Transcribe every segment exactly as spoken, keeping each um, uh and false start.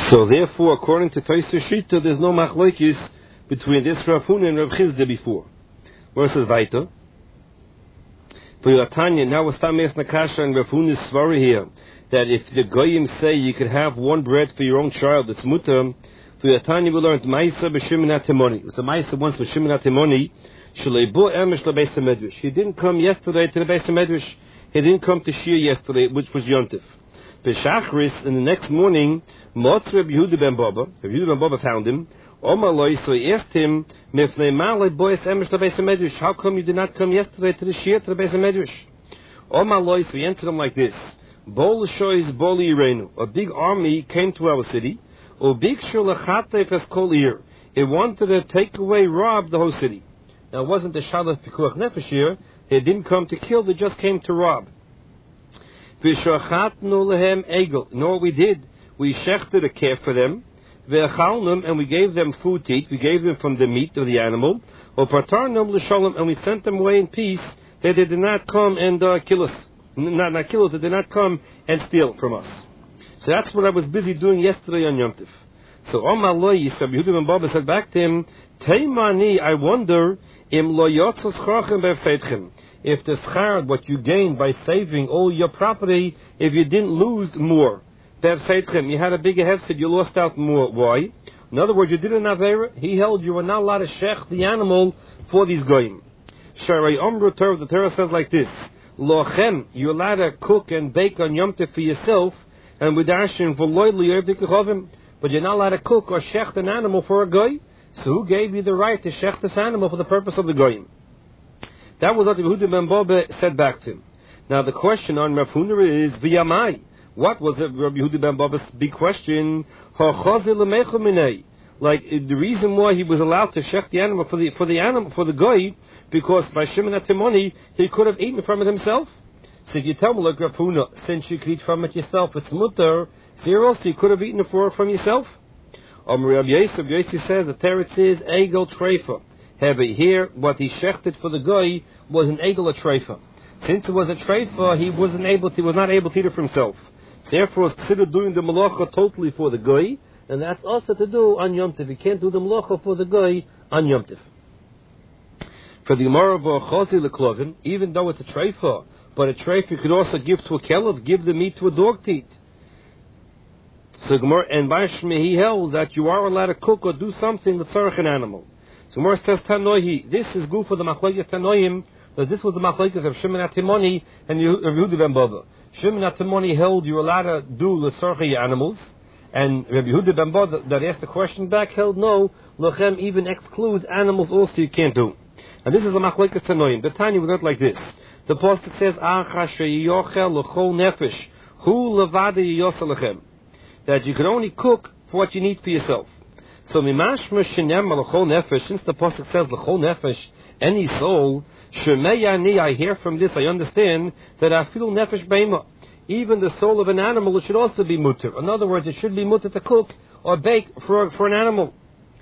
So therefore, according to Tosfos Shita, there's no machlokes between this Rav Huna and Rav Chizda before. Where it says weiter, for your Tanya, now we're starting asking Nakasha and Rav Huna's svara here, that if the goyim say you could have one bread for your own child, it's mutter. For your Tanya, we learned Maisa b'Shimon HaTimoni. It was a Maisa once with Shimon HaTimoni. Shleibu Emesh LeBeis HaMedrash. He didn't come yesterday to the Beis HaMedrash. He didn't come to Shir yesterday, which was Yontif. B'Shachris, in the next morning, Motz Reb Yehuda ben Baba, Reb Yehuda ben Baba found him. Omaloi, so he asked him, Mifnei Malei Bois Emesh LeBeis HaMedrash. How come you did not come yesterday to the Shir, to the Beis HaMedrash? Omaloi, so he answered him like this. Bol Shois Boli Irenu. A big army came to our city. Ubikshu Lachatef Es Kol Ir. It wanted to take away, rob the whole city. Now, it wasn't the Shalach Pikuach Nefesh here. They didn't come to kill, they just came to rob. V'shachatnu lehem egel. You know what we did? We shechted a calf for them. V'echalnum, and we gave them food to eat. We gave them from the meat of the animal. U'patarnum l'sholem, and we sent them away in peace, that they did not come and uh, kill us. Not, not kill us, they did not come and steal from us. So that's what I was busy doing yesterday on Yom Tov. So Omar Lo Yisrael, Yehuda ben Baba said back to him, Teimani, I wonder, im lo yotzos chorchem befeitchem. If the schar, what you gained by saving all your property, if you didn't lose more, befeitchem, you had a bigger hefsed, you lost out more. Why? In other words, you did an avera. He held you were not allowed to shech the animal for these goyim. Sharei Omru Torah, the Torah says like this: Lochem, you're allowed to cook and bake on Yom Tov for yourself, and with Ashin v'loy li'ev dikachovim. But you're not allowed to cook or shecht an animal for a goy. So who gave you the right to shecht this animal for the purpose of the goyim? That was what Yehuda ben Baba said back to him. Now the question on Rav Huna is v'yamai. What was it, Rabbi Yehuda ben Baba's big question? Like the reason why he was allowed to shecht the animal for the for the animal for the goy, because by Shimon HaTimoni he could have eaten from it himself. So if you tell me, like Rav Huna, since you could eat from it yourself, it's mutter. Here also you could have eaten it for from yourself. Um, Rabbi Yosef, Rabbi Yosef says the teretz is egel treifa. Heavy here, what he shechted for the goy was an egel a treifa. Since it was a treifa, he wasn't able to, he was not able to eat it for himself. Therefore, it's considered doing the malacha totally for the goy, and that's also to do on Yom Tov. You can't do the malacha for the goy on Yom Tov. For the Gemara of Chazi leklovin, even though it's a treifa, but a treifa you could also give to a kelev, give the meat to a dog to eat. So Gemara and Bashmi, he held that you are allowed to cook or do something with tzarech an animal. So Gemara says Tanoihi, this is good for the machlokes Tanoim, because this was the machlokes of Shimon HaTimoni and Yehuda ben Baba. Shimon HaTimoni held you are allowed to do the tzarech animals, and Rabbi Yehuda ben Baba that asked the question back held no, Lochem even excludes animals also you can't do. And this is the machlokes Tanoim. The Tanya was not like this. The pasuk says Acha sheyochel l'chol nefesh hu levada yiyosel lechem, that you can only cook for what you need for yourself. So mimashma shenem l'chol nefesh, since the pasuk says l'chol nefesh, any soul, shemeyani, I hear from this, I understand that I feel nefesh beima, even the soul of an animal, it should also be mutter. In other words, it should be mutter to cook or bake for for an animal.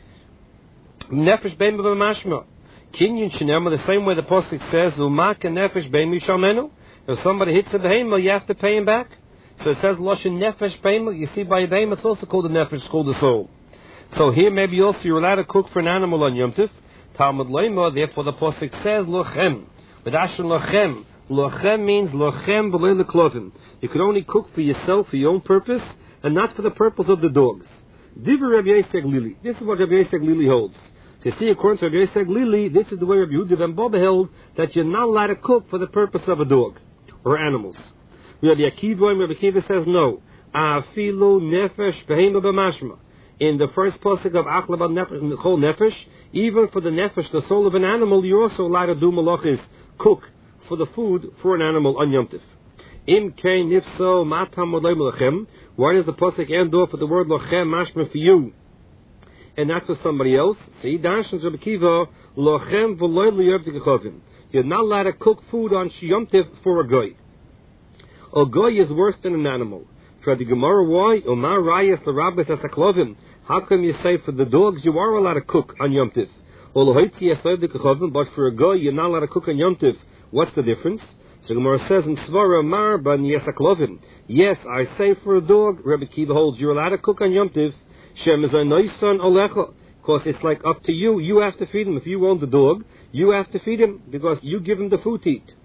Nefesh beima b'mashma. Kinyan shenem, the same way the pasuk says umak nefesh beima shalmenu. If somebody hits a behemoth, you have to pay him back. So it says Loshen Nefesh Beima. You see, by Beima it's also called the Nefesh, it's called the soul. So here maybe also you're allowed to cook for an animal on Yom Tov. Talmud Leima, therefore the pasuk says Lochem. But Asher Lochem. Lochem means Lochem v'lei leklovim. You can only cook for yourself, for your own purpose, and not for the purpose of the dogs. Divrei Rabbi Yosef Lili. This is what Rabbi Yosef Lili holds. So you see, according to Rabbi Yosef Lili, this is the way Rabbi Yehuda ben Baba held, that you're not allowed to cook for the purpose of a dog or animals. Rabbi Akiva, Rabbi Akiva says no. Afilu nefesh behema b'mashma. In the first pasuk of Achla b'al nefesh, chol nefesh, even for the nefesh, the soul of an animal, you're also allowed to do malachis, cook for the food for an animal on Yom Tov. Im kein nifso matam odlei melachem. Why does the pasuk end off with the word lochem mashma for you and not for somebody else? See, Dashan Rabbi Akiva, lochem v'loy liyev tikachovim. You're not allowed to cook food on Yom Tov for a goy. A goy is worse than an animal. For the Gemara, why? Omar rayas l'rabbis asaklovim. How come you say for the dogs you are allowed to cook on Yom Tov? But for a goy you're not allowed to cook on Yom Tov. What's the difference? So Gemara says in Svara Mar ban Yesaklovim. Yes, I say for a dog, Rebbe Kiva holds you're allowed to cook on Yom Tiv. Shem is a noisan olecha. Because it's like up to you. You have to feed him. If you own the dog, you have to feed him because you give him the food to eat.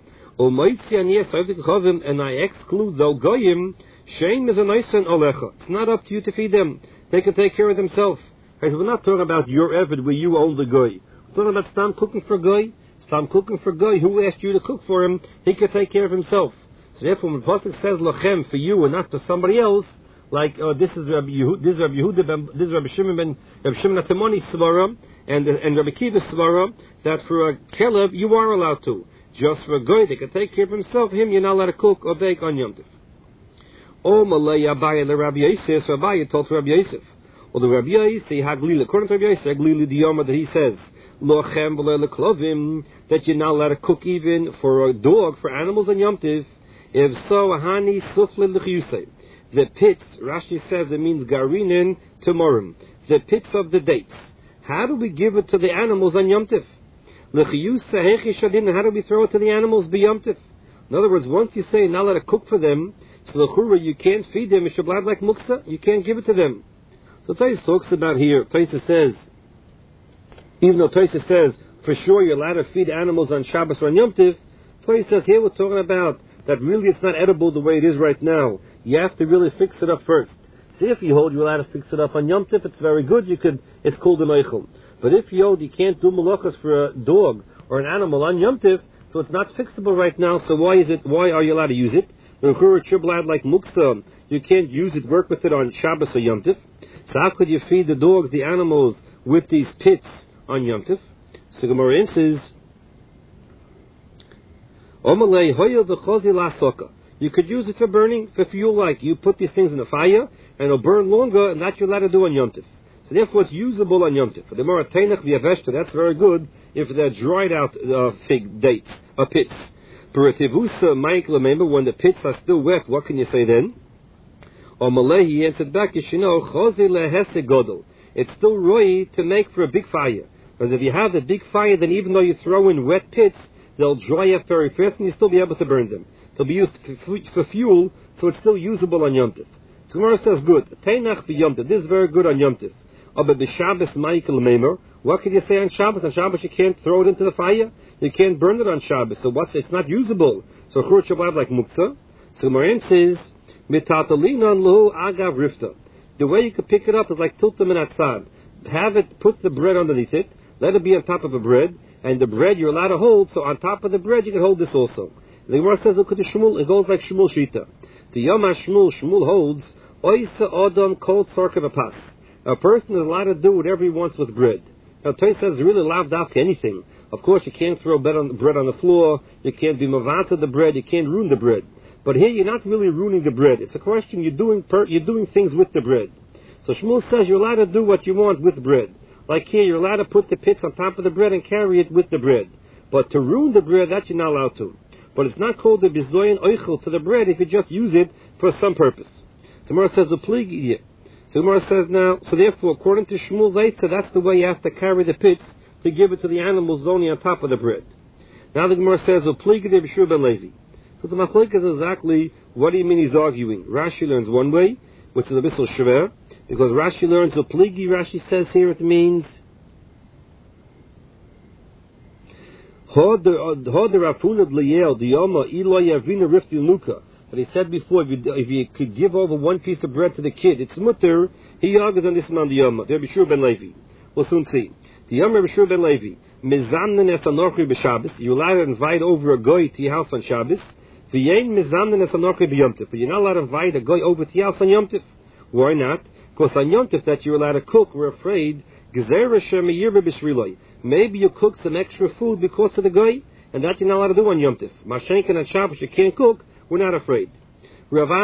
And I exclude though goyim. Shem is a noisan olecha. It's not up to you to feed them. They can take care of themselves. Because we're not talking about your evid where you own the goy. We're talking about Stam cooking for goy. Stam cooking for goy. Who asked you to cook for him? He can take care of himself. So therefore, when the pasuk says lachem for you and not for somebody else, like uh, this is Rabbi Yehuda, this is Rabbi Yehuda, ben, this is Rabbi Shimon ben Rabbi Shimon Atamoni svara, and and Rabbi Kiva svara that for a kelev you are allowed to. Just for a goy, they can take care of himself. Him, you're not allowed to cook or bake on Yom Tov. O malay Abaye le Rabbi Yosef, so Abaye told to Rabbi Yosef. Well, the Rabbi Yosef haglila, according to Rabbi Yosef, haglila diyama that he says lochem v'le leklovim that you're not allowed to cook even for a dog for animals on Yom Tov. If so, hani sufle l'chiyusei. The pits, Rashi says it means garinin temorim. The pits of the dates. How do we give it to the animals on Yom Tiv? L'chiyusei hechi shadin. How do we throw it to the animals by Yom Tiv? In other words, once you say you're not allowed to cook for them, so l'chura you can't feed them. It's shablad like muksa. You can't give it to them. So Tais talks about here. Tais says, even though Tais says for sure you're allowed to feed animals on Shabbos or on Yom Tiv, Tais says here we're talking about that really it's not edible the way it is right now. You have to really fix it up first. See, if you hold you're allowed to fix it up on Yom Tif, it's very good. You could, it's called an eichel. But if you hold you can't do malachas for a dog or an animal on Yom Tif, so it's not fixable right now. So why is it? Why are you allowed to use it? Like muksa, you can't use it, work with it on Shabbos or Yom Tif. So how could you feed the dogs, the animals, with these pits on Yom Tif? So Gemara answers, you could use it for burning, for fuel, like you put these things in the fire and it'll burn longer, and that you're allowed to do on Yom Tif. So therefore it's usable on Yom Tif. The Mora Tainach v'Yaveshta, that's very good if they're dried out uh, fig dates, or pits. Peretivusa Mike remember when the pits are still wet, what can you say then? Or Malay, he answered back, you should know, it's still roy to make for a big fire. Because if you have a big fire, then even though you throw in wet pits, they'll dry up very fast and you'll still be able to burn them. They'll be used for fuel, so it's still usable on Yom Tif. So Gemara says, good. Teinach b'Yom Tif. This is very good on Yom Tif. But b'Shabbos Michael Meimer, what can you say on Shabbos? On Shabbos you can't throw it into the fire. You can't burn it on Shabbos. So what's it's not usable. So Chur Shabbat like Muktzah. So Gemara says, Mitatalinan lo agav rifta. The way you could pick it up is like tilta min atzad. Have it, put the bread underneath it, let it be on top of a bread, and the bread you're allowed to hold, so on top of the bread you can hold this also. The Gemara says, look at the Shmuel, it goes like Shmuel Shita. The Yom HaShmuel, Shmuel holds, Oisa Adam Kol Tzarka V'Pas. A person is allowed to do whatever he wants with bread. Now, Tais says, really lav dafka anything. Of course, you can't throw bread on, bread on the floor, you can't be mavata the bread, you can't ruin the bread. But here, you're not really ruining the bread. It's a question, you're doing per, you're doing things with the bread. So Shmuel says, you're allowed to do what you want with bread. Like here, you're allowed to put the pits on top of the bread and carry it with the bread. But to ruin the bread, that you're not allowed to. But it's not called the bizoyan oichel to the bread if you just use it for some purpose. So Gemara says, "Upligi." So Gemara says now, so therefore, according to Shmuel Zaitza, that's the way you have to carry the pits to give it to the animals only on top of the bread. Now the Gemara says, "Upligi de b'shur ben Levi." So the machlek is exactly what do you mean he's arguing? Rashi learns one way, which is a bit shver, because Rashi learns upligi. Rashi says here it means. That he said before, if you, if you could give over one piece of bread to the kid, it's mutter. He argues on this and on the Yom. Rabbi Shur ben Levi. We'll soon see. The Yom Rabbi Shur ben Levi. Mizamnen es anochri b'Shabbos. You're allowed to invite over a goy to your house on Shabbos. V'yein mizamnen es anochri b'Yom Tif. But you're not allowed to invite a goy over to your house on Yom Tif. Why not? Because on Yom Tif that you're allowed to cook, we're afraid. Maybe you cook some extra food because of the guy, and that you're not allowed to do on Yom Tif. Mashenkin and Shabbos you can't cook, we're not afraid. Even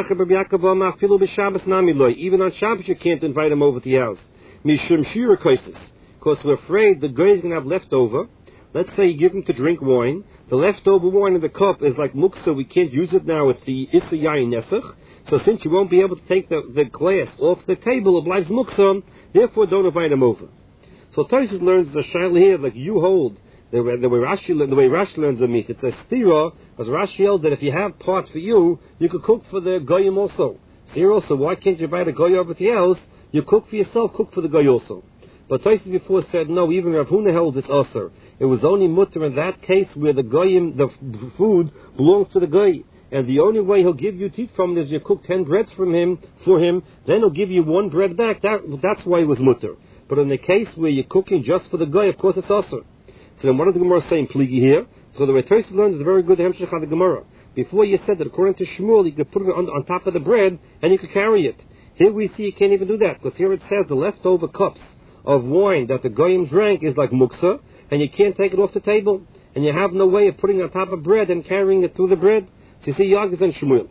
on Shabbos you can't invite him over to your house. Because we're afraid the guy is going to have leftover. Let's say you give him to drink wine. The leftover wine in the cup is like muksa, we can't use it now, it's the Issa Yayin Nesach. So since you won't be able to take the, the glass off the table, it lives muksa, therefore don't invite him over. So Tosfos learns the shaila here, like you hold The way, the way Rashi, the way Rashi learns the meat, it's a stira, as Rashi held that if you have part for you, you could cook for the goyim also. Zero, so why can't you buy the goy over the else? You cook for yourself, cook for the goy also. But Tosfos before said no, even Rav Huna held it's usher. It was only mutter in that case where the goyim, the f- food belongs to the goy. And the only way he'll give you teeth from it is you cook ten breads from him, for him, then he'll give you one bread back. That, that's why it was mutter. But in the case where you're cooking just for the goy, of course it's usher. So then what is the Gemara saying, Pligi here? So the way Tosfos learns is very good, the Hemshech of the Gemara. Before you said that according to Shmuel, you could put it on, on top of the bread and you could carry it. Here we see you can't even do that, because here it says the leftover cups of wine that the goyim drank is like muksa, and you can't take it off the table, and you have no way of putting it on top of bread and carrying it through the bread. So you see Yagaz and Shmuel.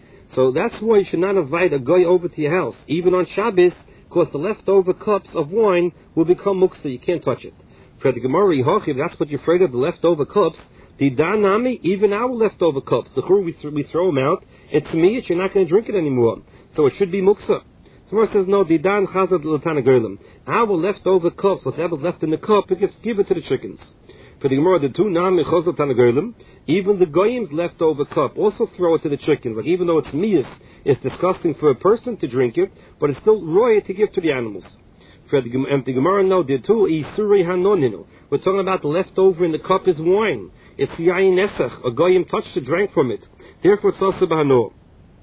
So that's why you should not invite a goy over to your house, even on Shabbos, because the leftover cups of wine will become muksa. You can't touch it. For the Gemara, if that's what you're afraid of, the leftover cups, the danami, even our leftover cups, the chur we, th- we throw them out, it's me, you're not going to drink it anymore. So it should be muksa. Someone says, no, the dan chazad l'tana gerlim. Our leftover cups, whatever's left in the cup, we just give it to the chickens. For the Gemara, the two nami chazad l'tana gerlim, even the goyim's leftover cup, also throw it to the chickens. Like even though it's miyas, it's disgusting for a person to drink it, but it's still royal to give to the animals. For the, and the Gemara, no, the two isuri hanoninu. We're talking about the leftover in the cup is wine. It's yayin nesach. A goyim touched it, drank from it. Therefore, it's also b'hano.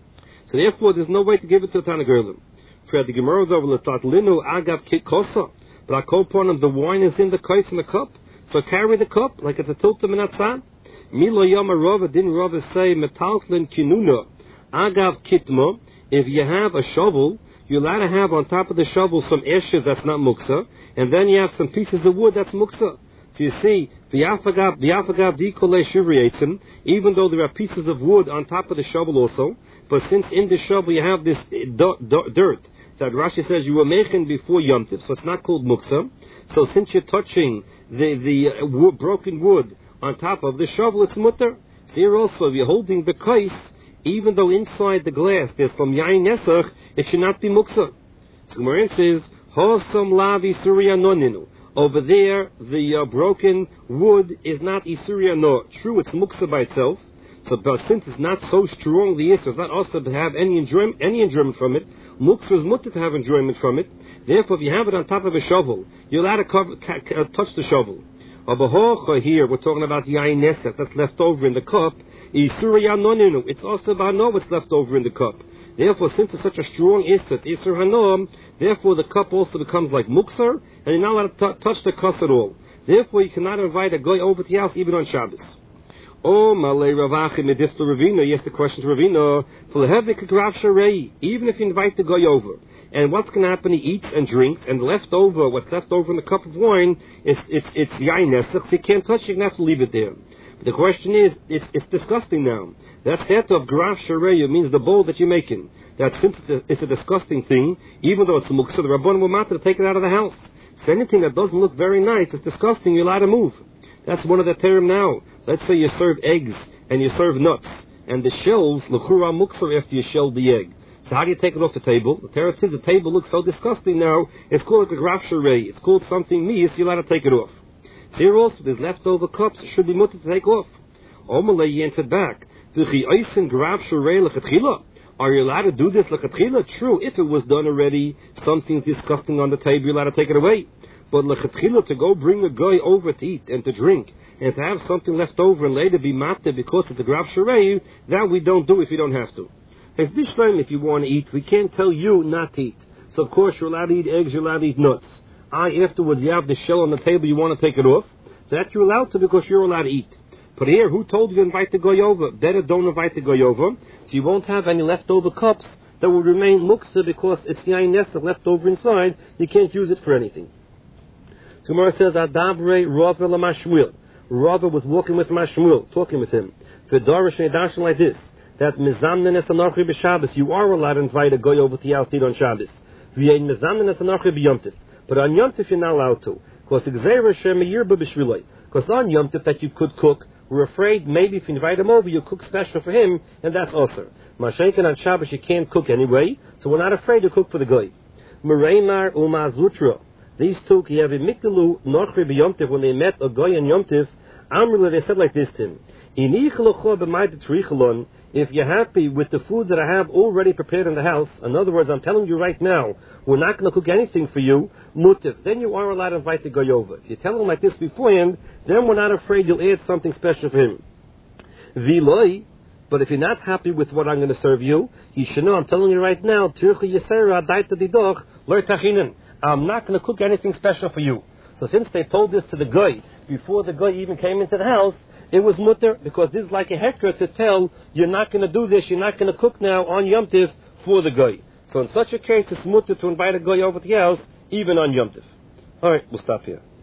So therefore, there's no way to give it to the Tana Gerlim. For the Gemara is over l'tat linu agav kosa. But I call upon him, the wine is in the kais in the cup. So carry the cup like it's a tiltum minatzan. Milo yama rova didn't rova say metaltlin kinuna agav kitma. If you have a shovel, you're allowed to have on top of the shovel some ashes that's not muksa, and then you have some pieces of wood that's muksa. So you see, v'yafagav v'yafagav dikole shivriyatzim, even though there are pieces of wood on top of the shovel also, but since in the shovel you have this dirt, that Rashi says you were making before Yom Tov, so it's not called muksa. So since you're touching the the uh, wood, broken wood on top of the shovel, it's mutter. So here also, if you're holding the kais, even though inside the glass there's some yain nesach, it should not be muksa. So Gemara says, Hosam lavi surya noninu. Over there, the uh, broken wood is not isuria no. True, it's muksa by itself. So, but since it's not so strong, the yisr is not also to have any enjoyment, any enjoyment from it. Muksa is mutter to have enjoyment from it. Therefore, if you have it on top of a shovel, you're allowed to cover, ca- ca- touch the shovel. Abahocha here, we're talking about yain nesach that's left over in the cup. Isuria noninu. It's also b'hano what's left over in the cup. Therefore, since it's such a strong isur, isur hanom, therefore the cup also becomes like muksar, and you're not allowed to t- touch the cup at all. Therefore, you cannot invite a goy over to your house even on Shabbos. Oh, malay ravachi medifta ravina. Yes, the question to ravina. Even if you invite the goy over, and what's going to happen? He eats and drinks, and left over, what's left over in the cup of wine, is it's it's yain nesach. So you can't touch it. You have to leave it there. But the question is, it's, it's disgusting now. That's that of graf shareya, means the bowl that you're making. That since it's a disgusting thing, even though it's a muksa, the Rabban will matter to take it out of the house. So anything that doesn't look very nice, it's disgusting, you're allowed to move. That's one of the term now. Let's say you serve eggs and you serve nuts, and the shells, l'chura muksa, after you shell the egg. So how do you take it off the table? The Torah says the table looks so disgusting now, it's called a graf shareya. It's called something meis, you're allowed to take it off. So here also, there's leftover cups, it should be mutter to take off. Omalei, you answered back. Are you allowed to do this lechatchila? True, if it was done already, something's disgusting on the table, you're allowed to take it away. But lechatchila, to go bring a guy over to eat and to drink, and to have something left over and later be matter because it's a graf sharei, that we don't do if you don't have to. As bishleim, if you want to eat, we can't tell you not to eat. So of course you're allowed to eat eggs, you're allowed to eat nuts. I, afterwards, you have the shell on the table, you want to take it off. That you're allowed to because you're allowed to eat. But here, who told you to invite the goy over? Better don't invite the goy over, so you won't have any leftover cups that will remain muksa because it's yain nesach left over inside. You can't use it for anything. So Gemara says, Adabre Rava l'mashmuel. Rava was walking with Mashmuel, talking with him. V'darash ne'darshan like this, that mizamnen es anarchi b'Shabbos, you are allowed to invite a goy over to your house to eat on Shabbos. V'yein mizamnen es anarchi b'Yom Tov. But on Yom Tov you're not allowed to. Because on Yom Tov that you could cook, we're afraid maybe if you invite him over, you cook special for him, and that's also. Mashenkin on Shabbos you can't cook anyway, so we're not afraid to cook for the goy. Mereimar umazutra. these two, ki have a mikdalu nochri b'yomtiv, when they met a goy and yomtiv, Amrullah, they said like this to him, if you're happy with the food that I have already prepared in the house, in other words, I'm telling you right now, we're not going to cook anything for you, mutiv, then you are allowed to invite the goy over. If you tell him like this beforehand, then we're not afraid you'll add something special for him. Viloi, but if you're not happy with what I'm going to serve you, you should know, I'm telling you right now, I'm not going to cook anything special for you. So since they told this to the guy before the guy even came into the house, it was mutter, because this is like a hekra to tell, you're not going to do this, you're not going to cook now on Yom Tiv for the guy. So in such a case, it's mutter to invite a guy over to the house, even on Yom Tiv. Alright, we'll stop here.